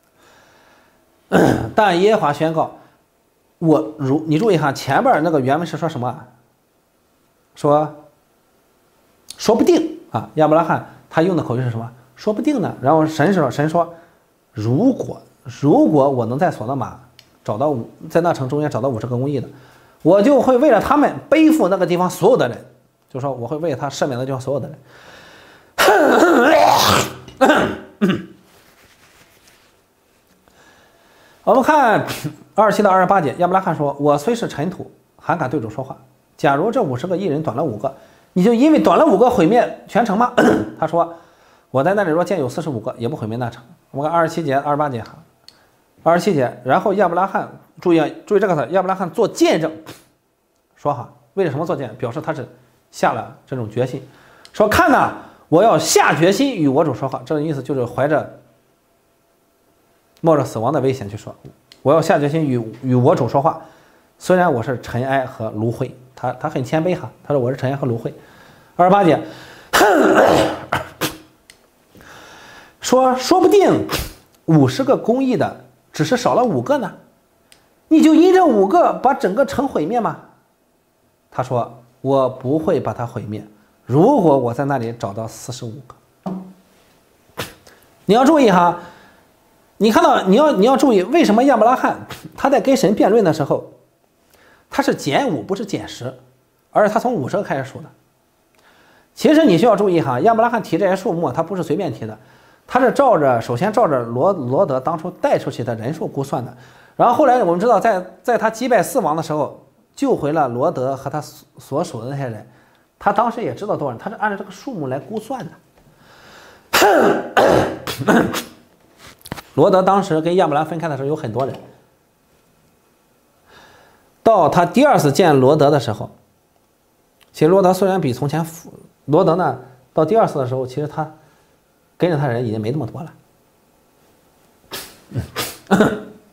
但耶和华宣告。我如你注意哈，前边那个原文是说什么？说说不定啊，亚伯拉罕他用的口语是什么？说不定呢。然后神说，神说，如果如果我能在所多玛找到五，在那城中间找到五十个公义的，我就会为了他们背负那个地方所有的人，就说我会为了他赦免那地方所有的人。我们看二十七到二十八节，亚伯拉罕说：“我虽是尘土，还敢对主说话。假如这五十个义人短了五个，你就因为短了五个毁灭全城吗？”他说：“我在那里若见有四十五个，也不毁灭那城。”我们看二十七节、二十八节哈，二十七节，然后亚伯拉罕注意注意这个词，亚伯拉罕做见证，说哈，为了什么做见证？表示他是下了这种决心，说看呐，我要下决心与我主说话。这个意思就是怀着冒着死亡的危险去说，我要下决心与与我主说话。虽然我是尘埃和炉灰，他他很谦卑哈，他说我是尘埃和炉灰。二十八节，说说不定五十个公义的只是少了五个呢，你就因这五个把整个城毁灭吗？他说我不会把它毁灭，如果我在那里找到四十五个。你要注意哈。你看到你要你要注意，为什么亚伯拉罕他在跟神辩论的时候，他是减五不是减十，而是他从五十个开始数的。其实你需要注意哈，亚伯拉罕提这些数目，他不是随便提的，他是照着首先照着罗罗德当初带出去的人数估算的，然后后来我们知道在在他击败四王的时候，救回了罗德和他所属的那些人，他当时也知道多少人，他是按照这个数目来估算的。罗德当时跟亚伯兰分开的时候有很多人，到他第二次见罗德的时候，其实罗德虽然比从前罗德呢，到第二次的时候，其实他跟着他人已经没那么多了。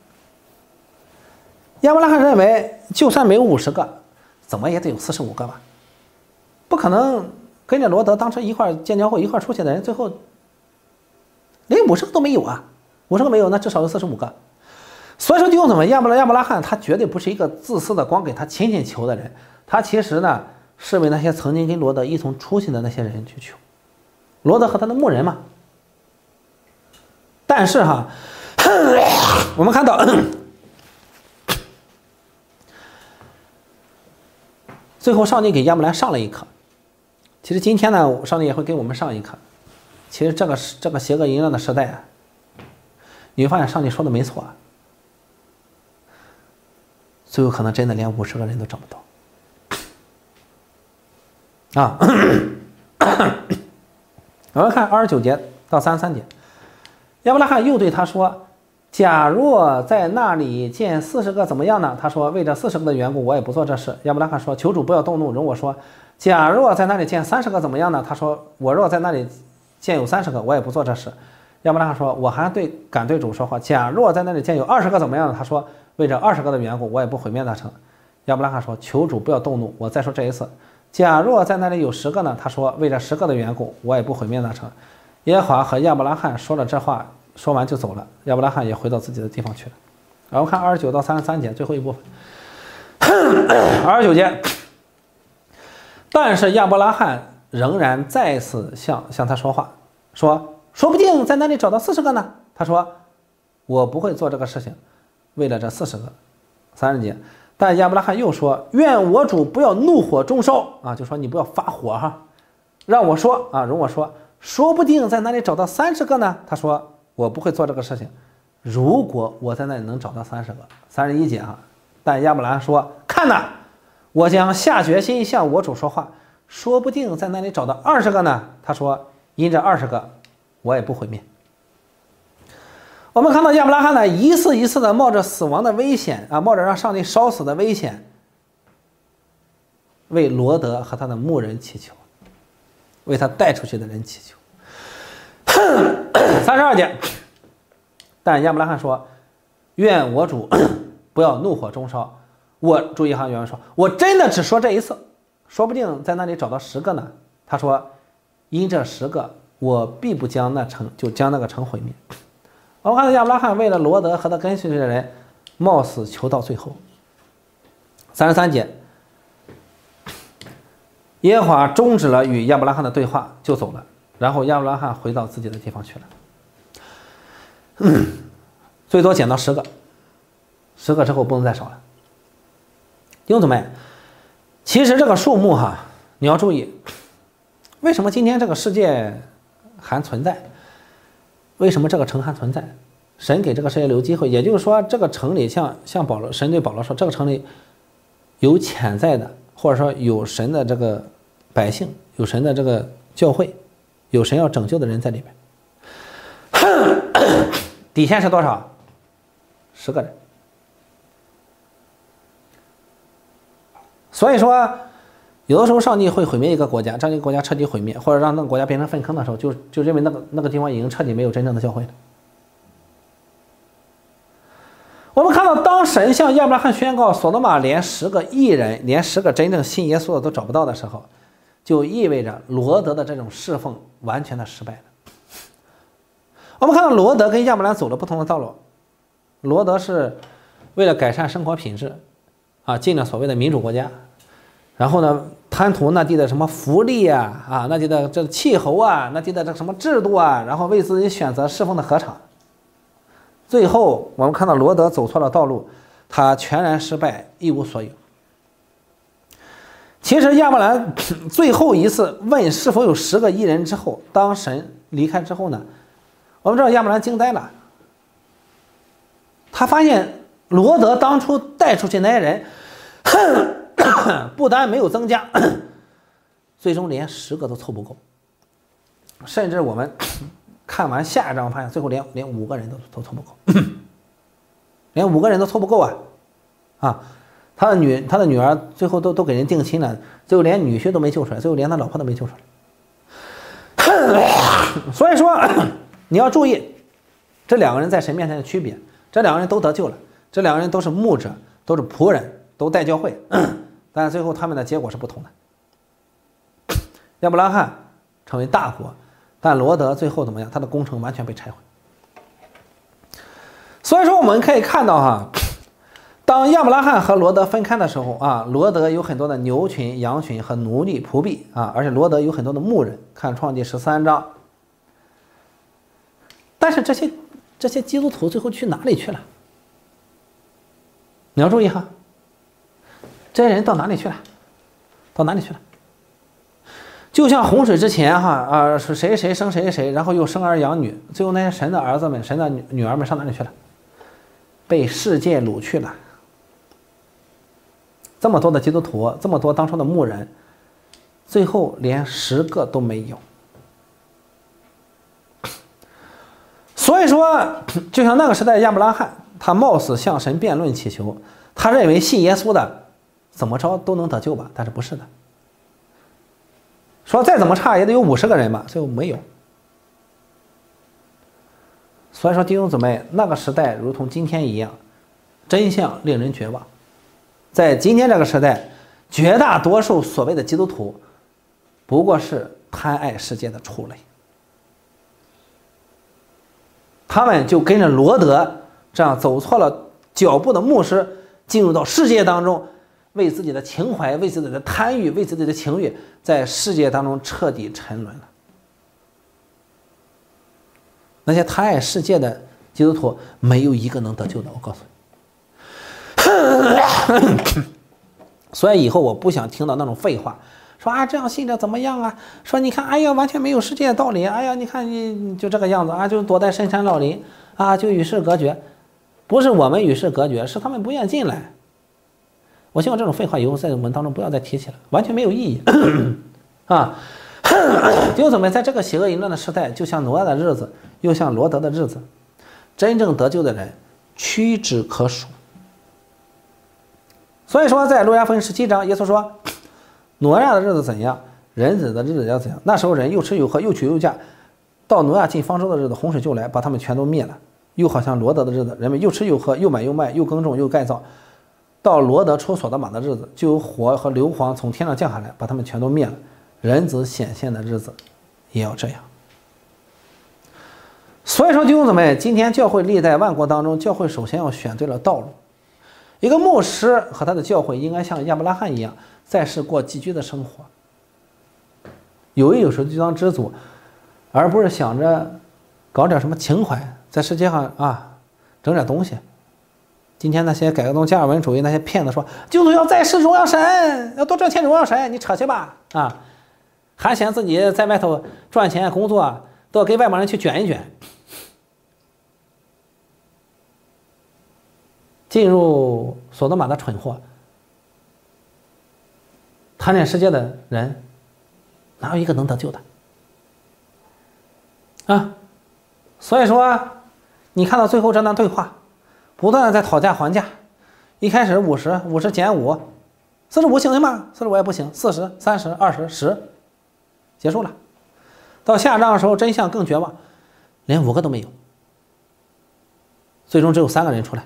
亚伯拉罕认为，就算没有五十个，怎么也得有四十五个吧？不可能跟着罗德当时一块建交会一块出去的人，最后连五十个都没有啊！五十个没有，那至少有四十五个。所以说弟兄姊妹，亚伯拉亚伯拉罕他绝对不是一个自私的光给他亲戚求的人，他其实呢是为那些曾经跟罗德一同出去的那些人去求，罗德和他的牧人嘛。但是哈，我们看到最后上帝给亚伯兰上了一课。其实今天呢，上帝也会给我们上一课。其实这个这个邪恶淫乱的时代啊， 你会发现上帝说的没错啊，最有可能真的连五十个人都整不到啊。我们看二十九节到三十三节，亚伯拉罕又对他说：“假若在那里见四十个怎么样呢？”他说：“为这四十个的缘故，我也不做这事。”亚伯拉罕说：“求主不要动怒。”容我说：“假若在那里见三十个怎么样呢？”他说：“我若在那里见有三十个，我也不做这事。”亚伯拉罕说：“我还对敢对主说话。假若在那里见有二十个怎么样呢？”他说：“为这二十个的缘故，我也不毁灭那城。”亚伯拉罕说：“求主不要动怒。”我再说这一次。假若在那里有十个呢？他说：“为这十个的缘故，我也不毁灭那城。”耶和华和亚伯拉罕说了这话，说完就走了。亚伯拉罕也回到自己的地方去了。然后看二十九到三十三节，最后一部分。二十九节，但是亚伯拉罕仍然再次向向他说话，说：“说不定在那里找到四十个呢。”他说：“我不会做这个事情，为了这四十个。”三十节。但亚伯拉罕又说：“愿我主不要怒火中烧啊！”就说你不要发火哈，让我说啊，容我说，说不定在那里找到三十个呢。他说：“我不会做这个事情，如果我在那里能找到三十个。”三十一节哈，但亚伯拉罕说：“看哪，我将下决心向我主说话，说不定在那里找到二十个呢。”他说：“因这二十个，我也不毁灭。”我们看到亚伯拉罕呢，一次一次的冒着死亡的危险啊，冒着让上帝烧死的危险，为罗德和他的牧人祈求，为他带出去的人祈求。三十二节，但亚伯拉罕说：“愿我主不要怒火中烧。”我注意哈，原文说：“我真的只说这一次，说不定在那里找到十个呢。”他说：“因这十个，我必不将那城就将那个城毁灭。”我们看到亚伯拉罕为了罗德和他跟随的人，冒死求到最后。三十三节，耶和华终止了与亚伯拉罕的对话，就走了。然后亚伯拉罕回到自己的地方去了。嗯，最多减到十个，十个之后不能再少了。弟兄姊妹，其实这个数目哈，你要注意，为什么今天这个世界还存在？为什么这个城还存在？神给这个世界留机会，也就是说，这个城里像像保罗，神对保罗说，这个城里有潜在的，或者说有神的这个百姓，有神的这个教会，有神要拯救的人在里面。底线是多少？十个人。所以说，有的时候上帝会毁灭一个国家，让这个国家彻底毁灭，或者让那个国家变成粪坑的时候，就就认为那个那个地方已经彻底没有真正的教会了。我们看到，当神向亚伯拉罕宣告索多玛连十个义人，连十个真正信耶稣的都找不到的时候，就意味着罗德的这种侍奉完全的失败了。我们看到罗德跟亚伯拉罕走了不同的道路，罗德是为了改善生活品质，啊，进了所谓的民主国家。然后呢，贪图那地的什么福利啊，啊，那地的这气候啊，那地的这什么制度啊，然后为自己选择侍奉的禾场。最后我们看到罗德走错了道路，他全然失败，一无所有。其实亚伯兰最后一次问是否有十个义人之后，当神离开之后呢，我们知道亚伯兰惊呆了，他发现罗德当初带出去那些人不但没有增加，最终连十个都凑不够，甚至我们看完下一章发现最后连连五个人都都凑不够，连五个人都凑不够啊！啊，他的女他的女儿最后都都给人定亲了，最后连女婿都没救出来，最后连他老婆都没救出来。所以说你要注意这两个人在神面前的区别，这两个人都得救了，这两个人都是牧者，都是仆人，都带教会。但是最后他们的结果是不同的。亚伯拉罕成为大国，但罗德最后怎么样？他的工程完全被拆毁。所以说我们可以看到哈，当亚伯拉罕和罗德分开的时候啊，罗德有很多的牛群、羊群和奴隶仆婢啊，而且罗德有很多的牧人，看创记十三章。但是这些这些基督徒最后去哪里去了？你要注意哈。这些人到哪里去了？到哪里去了？ 就像洪水之前哈啊是谁谁生谁谁，然后又生儿养女，最后那些神的儿子们、神的女女儿们上哪里去了？被世界掳去了。这么多的基督徒，这么多当初的牧人，最后连十个都没有。所以说，就像那个时代亚伯拉罕，他冒死向神辩论祈求，他认为信耶稣的怎么着都能得救吧，但是不是的。说再怎么差也得有五十个人吧，最后没有。所以说弟兄姊妹，那个时代如同今天一样，真相令人绝望。在今天这个时代，绝大多数所谓的基督徒不过是贪爱世界的畜类，他们就跟着罗德这样走错了脚步的牧师，进入到世界当中，为自己的情怀、为自己的贪欲、为自己的情欲，在世界当中彻底沉沦了。那些贪爱世界的基督徒，没有一个能得救的，我告诉你。所以以后我不想听到那种废话，说啊这样信着怎么样啊？说你看，哎呀完全没有世界的道理，哎呀你看你就这个样子啊，就躲在深山老林啊，就与世隔绝。不是我们与世隔绝，是他们不愿进来。我希望这种废话以后在我们当中不要再提起了，完全没有意义啊！弟兄姊妹，在这个邪恶淫乱的时代，就像挪亚的日子，又像罗德的日子，真正得救的人屈指可数。所以说，在路加福音十七章，耶稣说，挪亚的日子怎样，人子的日子要怎样。那时候人又吃又喝，又娶又嫁，到挪亚进方舟的日子，洪水就来，把他们全都灭了。又好像罗德的日子，人们又吃又喝，又买又卖，又耕种又盖造。到罗德出所得玛的日子，就有火和硫磺从天上降下来，把他们全都灭了。人子显现的日子也要这样。所以说弟兄姊妹，今天教会历代万国当中，教会首先要选对了道路。一个牧师和他的教会应该像亚伯拉罕一样，在世过寄居的生活，有一有时就当知足，而不是想着搞点什么情怀，在世界上啊整点东西。今天那些改革宗加尔文主义那些骗子说，基督徒要在世荣耀神，要多赚钱荣耀神，你扯去吧啊！还嫌自己在外头赚钱工作都要给外邦人去卷一卷。进入索多玛的蠢货，贪恋世界的人，哪有一个能得救的啊？所以说，你看到最后这段对话，不断的在讨价还价。一开始五十，五十减五，四十五行吗？四十五也不行，四十、三十、二十、十，结束了。到下章的时候，真相更绝望，连五个都没有，最终只有三个人出来。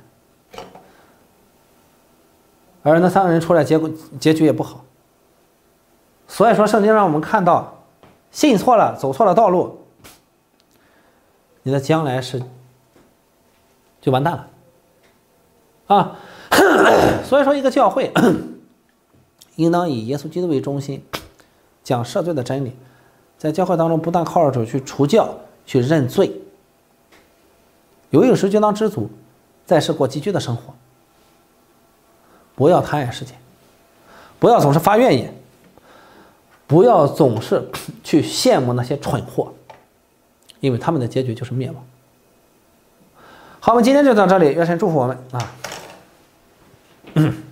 而那三个人出来，结果结局也不好。所以说，圣经让我们看到，信错了，走错了道路，你的将来是就完蛋了啊！所以说，一个教会应当以耶稣基督为中心，讲赦罪的真理，在教会当中不但靠着去除教、去认罪，有一时就当知足，在世过寄居的生活。不要贪爱世界，不要总是发怨言，不要总是去羡慕那些蠢货，因为他们的结局就是灭亡。好，我们今天就到这里，愿神祝福我们啊。